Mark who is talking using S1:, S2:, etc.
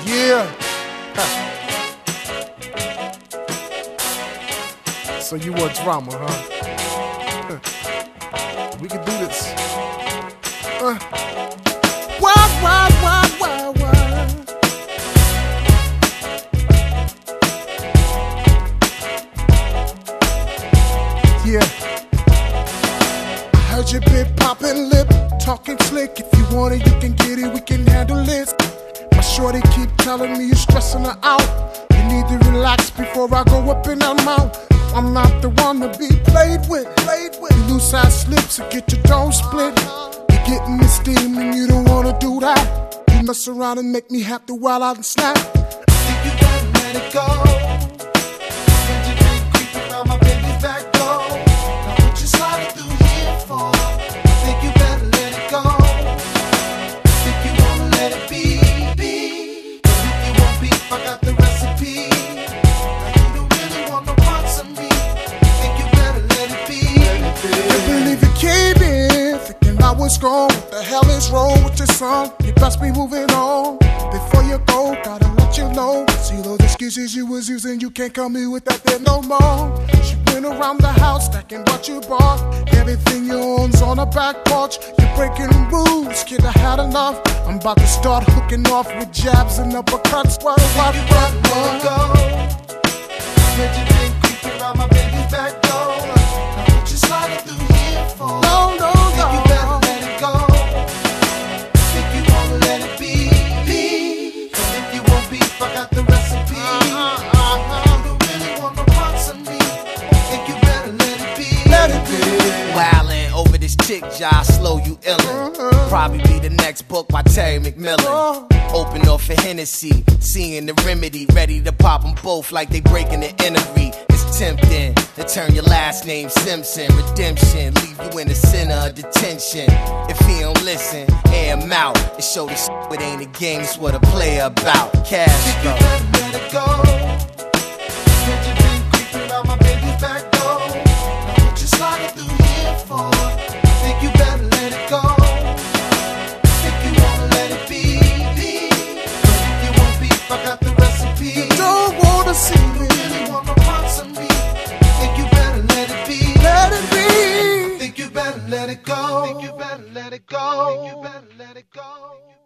S1: Yeah. So you want drama, huh? We can do this. Wild, wild, wild, wild, wild. Yeah. I heard you been popping lip, talking slick. If you want it, you can get it, we can handle this. My shorty keep telling me you're stressing her out. You need to relax before I go up in her mouth. I'm not the one to be played with. Loose side slips and get your dome split. You're getting the steam and you don't wanna do that. You mess around and make me have to wild out and snap.
S2: Think you gotta let it go. When you been creeping around my baby's back door. Now what you sliding through here for? Think you better let it go. Think you wanna let it be. If you want beef, I got the recipe. Now you don't really want no parts of me. Think you better let it be.
S1: I believe you came in thinking I was gone. What the hell is wrong with your son? You best be moving on. Before you go, gotta let you know. See those excuses you was using, you can't come here with that there no more. She went around the house stacking what you bought. Everything you own's on the back porch. You're breaking rules, kid, I had enough. I'm about to start hooking off with jabs and uppercuts. What?
S2: Let it go. When you been creeping around my baby's back door. Now what you sliding through here for?
S1: No.
S2: Think you better let it go. Think you wanna let it be. If you want beef, I got the recipe. You don't really want no parts of me. Think you better let it be.
S1: Let it be.
S3: Wildin' over this chick job, slow you illin'. Probably be the next book by Terry McMillan. Open up for Hennessy, seeing the remedy, ready to pop them both like they breaking the innery. It's tempting to turn your last name Simpson. Redemption, leave you in the center of detention. If he don't listen, air him out. It show the shit, it ain't a game, it's what a player about. Cash
S2: Think you
S3: flow.
S2: better let it go. When you been creeping around my baby's back door. Now what you sliding through here for? Think you better let it go. Think you wanna let it be. If you want beef, I got the recipe.
S1: Don't wanna see
S2: You
S1: me.
S2: don't really want no parts of me. Think you better let it be.
S1: Let it be.
S2: Think you better let it go. Think you better let it go. Think you better let it go.